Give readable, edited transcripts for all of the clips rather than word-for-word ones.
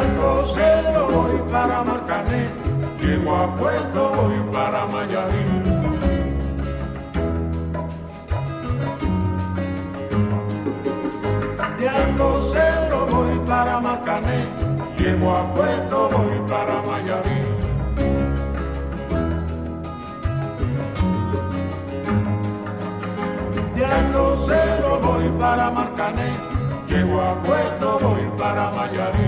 Alto Cedro voy para Marcané, llego a Puerto voy para Mayarí. De Alto Cedro voy para Marcané, llego a Puerto voy para Mayarí. De Alto Cedro voy para Marcané, llego a Puerto voy para Mayarí.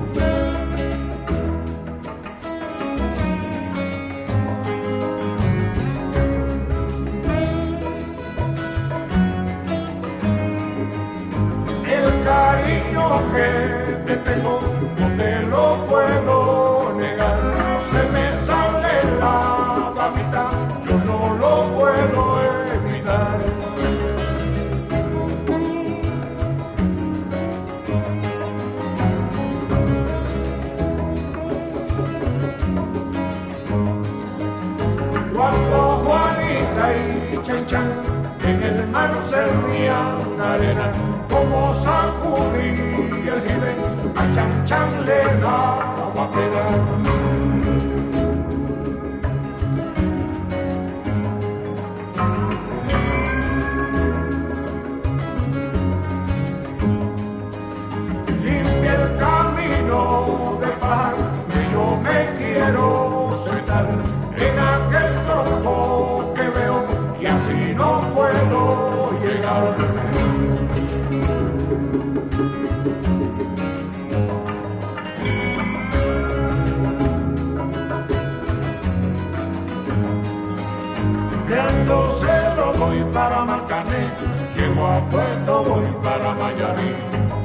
El cariño que te tengo no te lo puedo negar, se me sale la babita, yo no lo puedo evitar. Cuando Juanita y Chan Chan en el mar servían arena, como sacudí el jibe, a Chan Chan le daba pena. Limpia el camino de paz, que yo me quiero sentar en aquel tronco que veo y así no puedo llegar. De Alto Cedro voy para Marcané, llego a Puerto voy para Mayarí.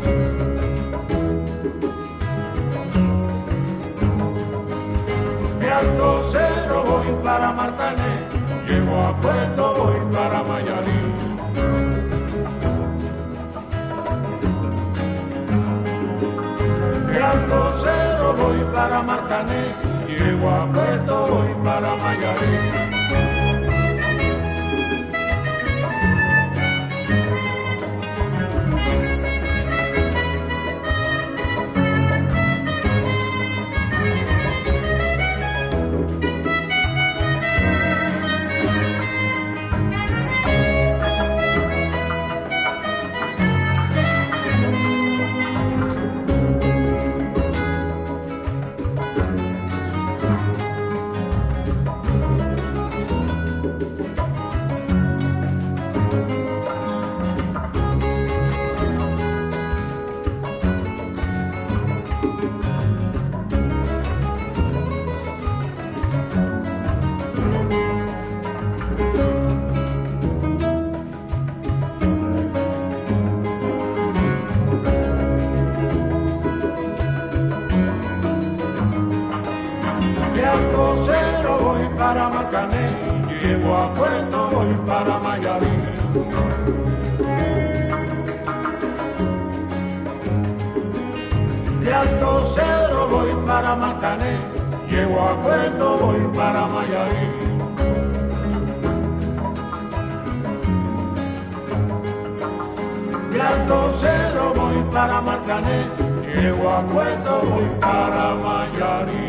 De Alto Cedro voy para Marcané, llego a Puerto voy para Mayarí. De Alto Cedro voy para Marcané, llego a Puerto voy para Mayarí. De Alto Cedro voy para Marcané, llego a Puerto voy para Mayarí. De Alto Cedro voy para Marcané, llego a Puerto voy para Mayarí. De Alto Cedro voy para Marcané, llego a Puerto voy para Mayarí.